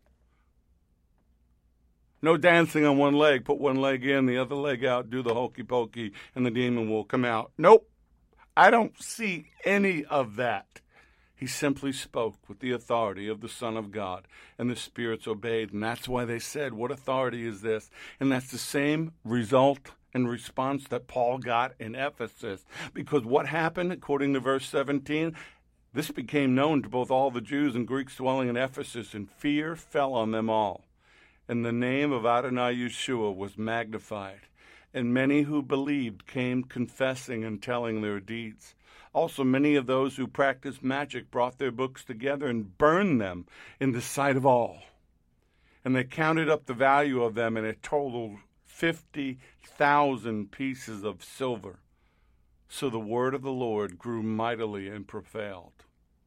No dancing on one leg, put one leg in, the other leg out, do the hokey pokey, and the demon will come out. Nope, I don't see any of that. He simply spoke with the authority of the Son of God, and the spirits obeyed. And that's why they said, "What authority is this?" And that's the same result and response that Paul got in Ephesus. Because what happened, according to verse 17, this became known to both all the Jews and Greeks dwelling in Ephesus, and fear fell on them all. And the name of Adonai Yeshua was magnified. And many who believed came confessing and telling their deeds. Also, many of those who practiced magic brought their books together and burned them in the sight of all. And they counted up the value of them, and it totaled 50,000 pieces of silver. So the word of the Lord grew mightily and prevailed.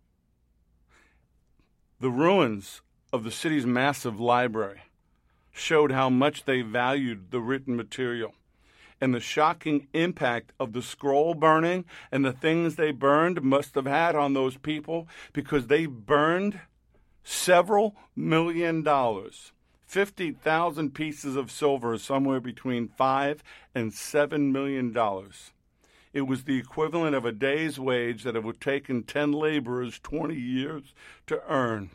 The ruins of the city's massive library showed how much they valued the written material. And the shocking impact of the scroll burning and the things they burned must have had on those people, because they burned several $1 million. 50,000 pieces of silver, somewhere between $5 and $7 million. It was the equivalent of a day's wage that it would have taken 10 laborers 20 years to earn.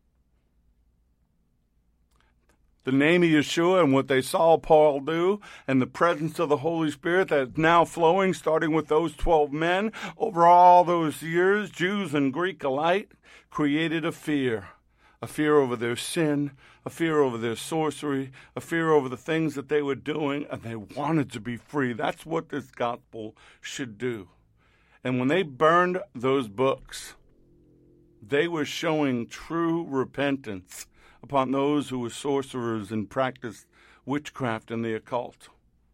The name of Yeshua and what they saw Paul do, and the presence of the Holy Spirit that's now flowing, starting with those 12 men over all those years, Jews and Greek alike, created a fear over their sin, a fear over their sorcery, a fear over the things that they were doing, and they wanted to be free. That's what this gospel should do. And when they burned those books, they were showing true repentance upon those who were sorcerers and practiced witchcraft and the occult.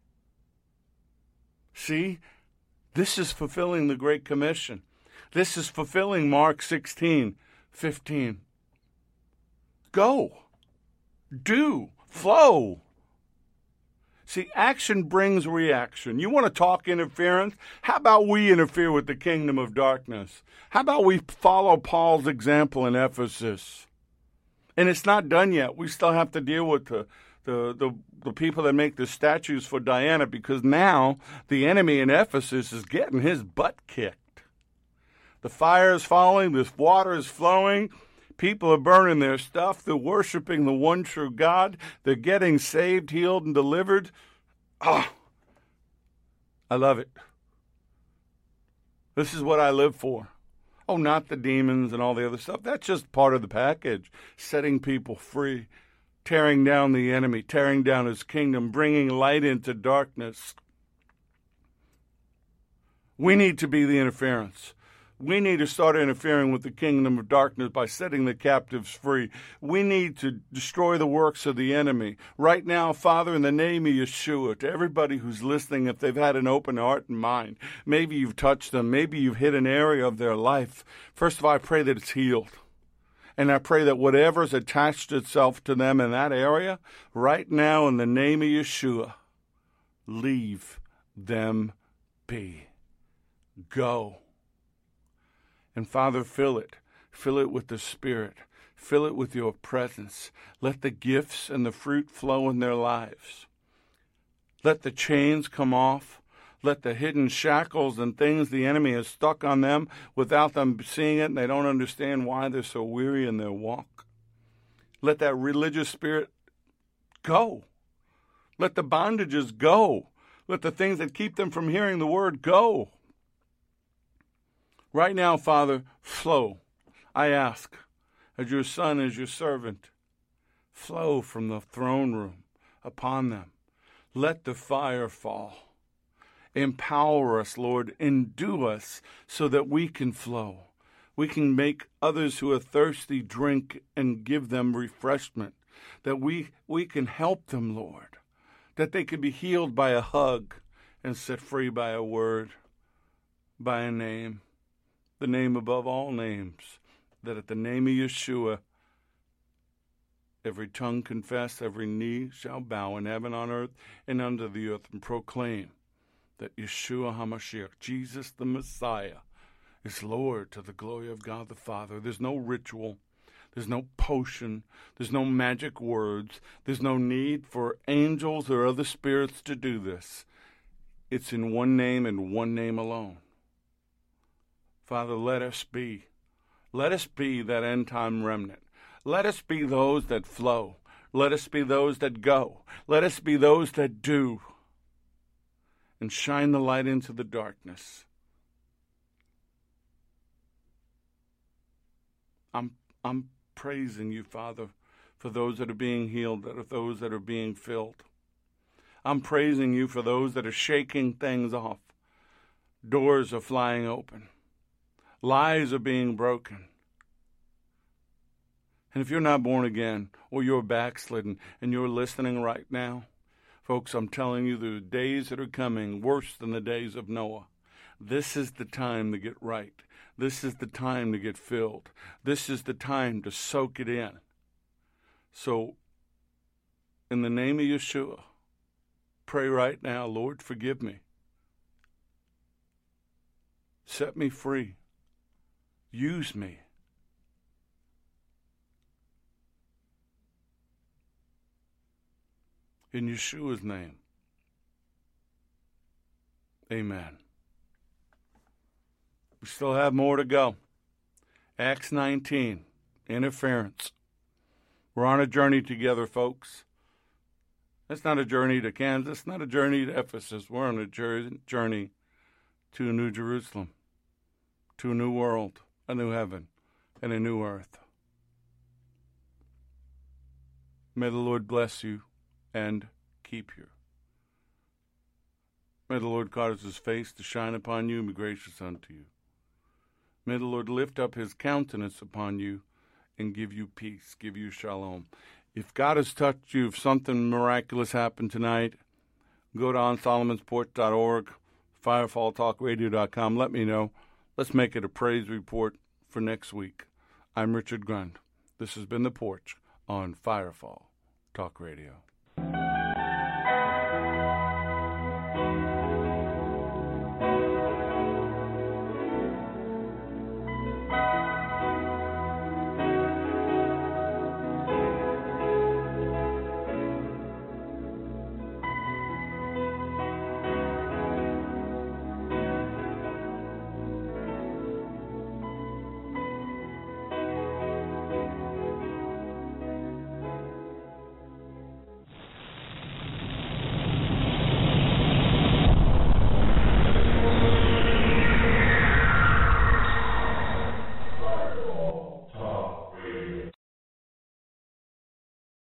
See, this is fulfilling the Great Commission. This is fulfilling Mark 16:15. Go, do, flow. See, action brings reaction. You want to talk interference? How about we interfere with the kingdom of darkness? How about we follow Paul's example in Ephesus? And it's not done yet. We still have to deal with the people that make the statues for Diana, because now the enemy in Ephesus is getting his butt kicked. The fire is falling. This water is flowing. People are burning their stuff. They're worshiping the one true God. They're getting saved, healed, and delivered. I love it. This is what I live for. Oh, not the demons and all the other stuff. That's just part of the package. Setting people free, tearing down the enemy, tearing down his kingdom, bringing light into darkness. We need to be the interference. We need to start interfering with the kingdom of darkness by setting the captives free. We need to destroy the works of the enemy. Right now, Father, in the name of Yeshua, to everybody who's listening, if they've had an open heart and mind, maybe you've touched them, maybe you've hit an area of their life. First of all, I pray that it's healed. And I pray that whatever's attached itself to them in that area, right now, in the name of Yeshua, leave them be. Go. And Father, fill it. Fill it with the Spirit. Fill it with your presence. Let the gifts and the fruit flow in their lives. Let the chains come off. Let the hidden shackles and things the enemy has stuck on them without them seeing it, and they don't understand why they're so weary in their walk. Let that religious spirit go. Let the bondages go. Let the things that keep them from hearing the word go. Right now, Father, flow. I ask, as your son, as your servant, flow from the throne room upon them. Let the fire fall. Empower us, Lord. Endue us so that we can flow. We can make others who are thirsty drink and give them refreshment. That we can help them, Lord. That they can be healed by a hug and set free by a word, by a name. The name above all names, that at the name of Yeshua, every tongue confess, every knee shall bow in heaven, on earth, and under the earth, and proclaim that Yeshua HaMashiach, Jesus the Messiah, is Lord to the glory of God the Father. There's no ritual. There's no potion. There's no magic words. There's no need for angels or other spirits to do this. It's in one name and one name alone. Father, let us be. Let us be that end-time remnant. Let us be those that flow. Let us be those that go. Let us be those that do. And shine the light into the darkness. I'm praising you, Father, for those that are being healed, that are those that are being filled. I'm praising you for those that are shaking things off. Doors are flying open. Lies are being broken. And if you're not born again or you're backslidden and you're listening right now, folks, I'm telling you, there are days that are coming worse than the days of Noah. This is the time to get right. This is the time to get filled. This is the time to soak it in. So, in the name of Yeshua, pray right now, Lord, forgive me. Set me free. Use me. In Yeshua's name. Amen. We still have more to go. Acts 19, interference. We're on a journey together, folks. It's not a journey to Kansas, not a journey to Ephesus. We're on a journey to a new Jerusalem, to a new world, a new heaven, and a new earth. May the Lord bless you and keep you. May the Lord cause his face to shine upon you and be gracious unto you. May the Lord lift up his countenance upon you and give you peace, give you shalom. If God has touched you, if something miraculous happened tonight, go to onsolomonsporch.org, firefalltalkradio.com. Let me know. Let's make it a praise report for next week. I'm Richard Grund. This has been The Porch on Firefall Talk Radio.